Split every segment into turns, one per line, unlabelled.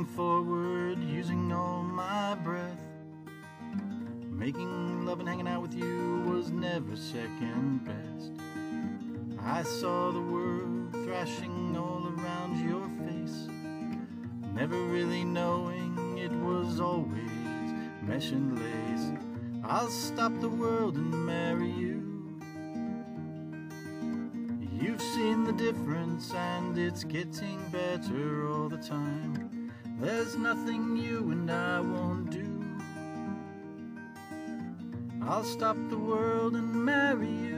Moving forward, using all my breath. Making love and hanging out with you was never second best. I saw the world thrashing all around your face, never really knowing it was always mesh and lace. I'll stop the world and marry you. You've seen the difference and it's getting better all the time. There's nothing you and I won't do. I'll stop the world and marry you.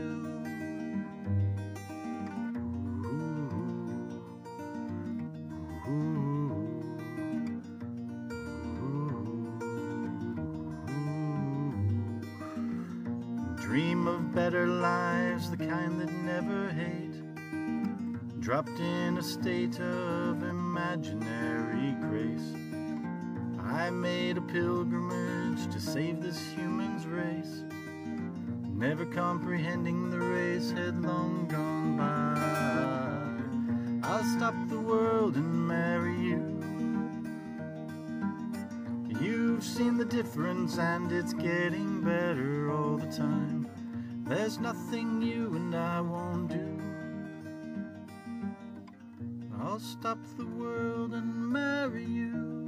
Dream of better lives, the kind that never hate. Dropped in a state of imaginary grace. I made a pilgrimage to save this human's race, never comprehending the race had long gone by. I'll stop the world and marry you. You've seen the difference and it's getting better all the time. There's nothing you and I won't do. I'll stop the world and marry you.